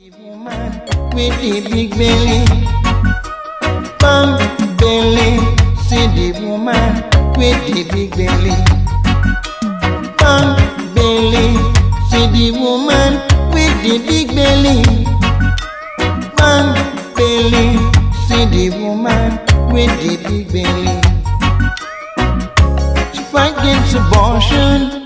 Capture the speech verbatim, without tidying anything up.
The woman with the big belly, bang belly. See the woman with the big belly, bang belly. See the woman with the big belly, bang belly. See the woman with the big belly. She fight against abortion.